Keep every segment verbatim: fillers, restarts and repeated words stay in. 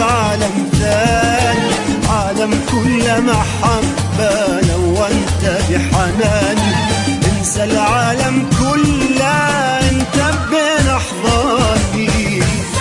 بعالم ثاني، عالم كل محبة لو انت بحناني. انسى العالم كله انت بين احضاني.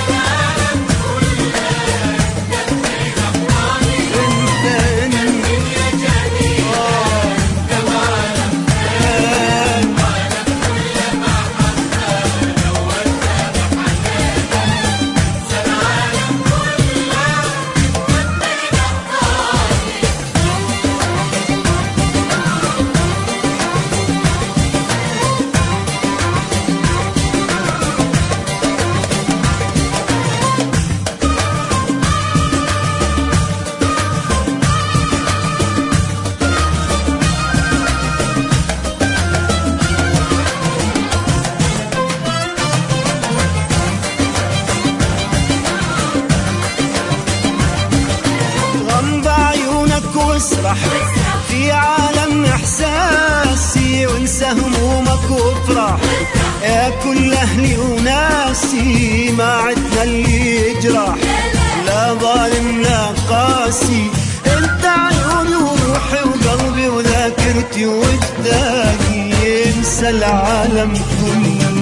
واسرح في عالم احساسي، وانسى همومك وافرح يا كل اهلي وناسي. ما عدنا اللي يجرح لا ظالم لا قاسي، انت عيوني وروحي وقلبي وذاكرتي وجداني. انسى العالم كله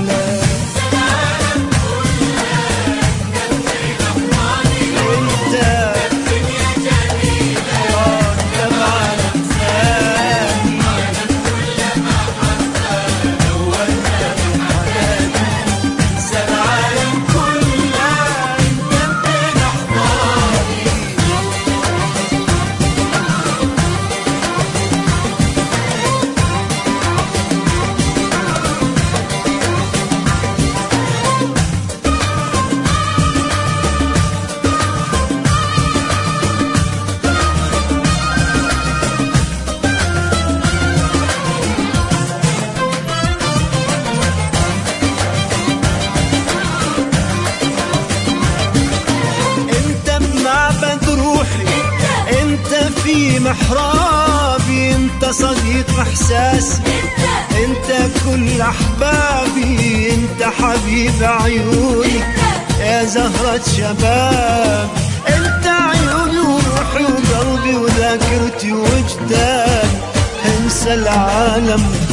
في محرابي. انت صديق احساسي، انت كل احبابي، انت حبيب عيوني يا زهرة شباب. انت عيوني وروحي وقلبي وذاكرتي وجداني. انسى العالم